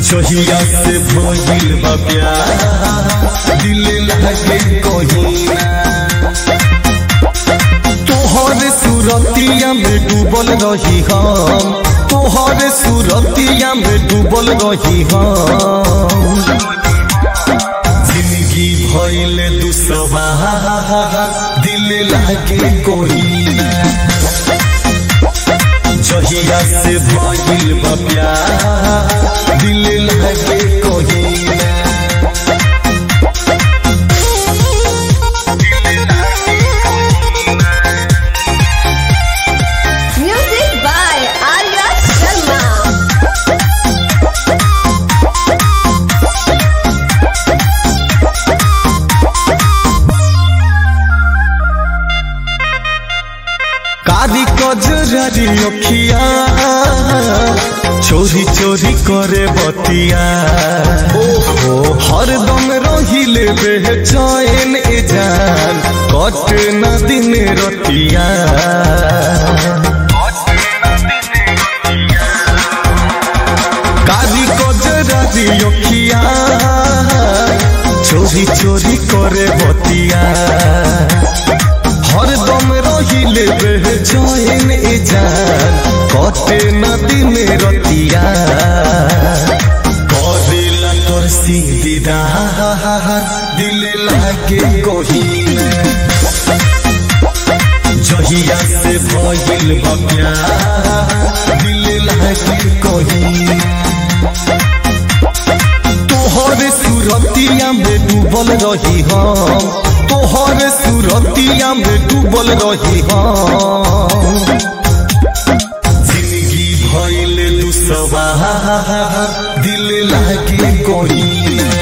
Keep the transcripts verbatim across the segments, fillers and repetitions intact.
जहिया से भइल बा प्यार दिल लागे कहीं ना। तोहरे सूरतिया में डूबल रही हम, तोहरे सूरतिया में डूबल रही हम। जिंदगी भइल दुसवार दिल लागे कहीं ना। जहिया से भइल बा प्यार दिल लागे कहीं ना। Music by Arya Sharma. कारी कजरारी अखिया चोरी चोरी करे बतिया। ओहो हरदम रहिले बेचैन ए जान, कटे न दिन रतिया। कारी कजरारी अखिया चोरी चोरी करे बतिया। हरदम रहिले बेचैन ए जान, कटे न दिन रतिया। करेला तोर दीदार दिल लागे कहीं ना। जहिया से भइल बा प्यार दिल लागे कहीं ना। तोहरे सूरतिया में डूबल रही हम, तोहरे सूरतिया में डूबल रही हम। जिंदगी भइल दुसवार दिल लागे कहीं ना।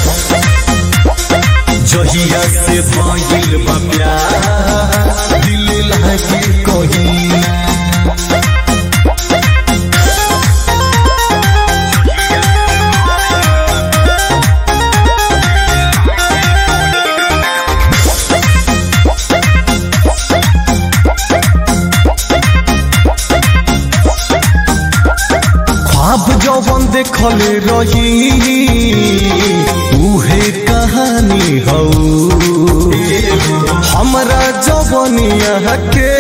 जहिया से भइल बा प्यार दिल लागे कहीं ना। ख्वाब जवन देखले रही उहे कहानी हौ। हमरा जवनिया के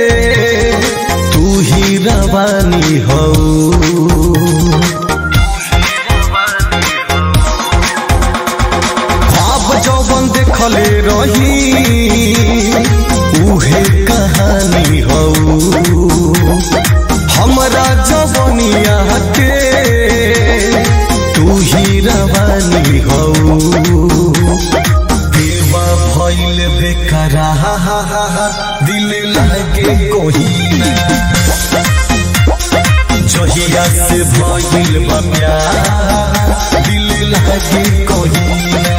तू ही रवानी हौ। ख्वाब जवन देखले रही उहे कहानी हौ। हमरा जवनिया के तू ही रवानी हौ। देवा भइल बेकरार दिल लागे कहीं ना। जहिया से भइल बा प्यार दिल लागे कहीं ना।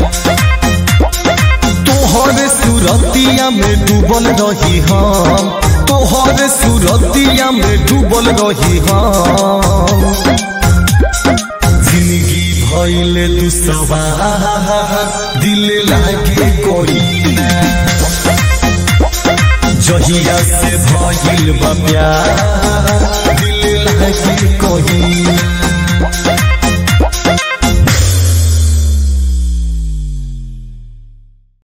तोहरे सूरतिया में डूबल रही हम, तोहरे सूरतिया में डूबल रही हम। जिंदगी भइल दुसवार दिल लागे कहीं ना। जहिया से भइल बा प्यार दिल लागे कहीं ना।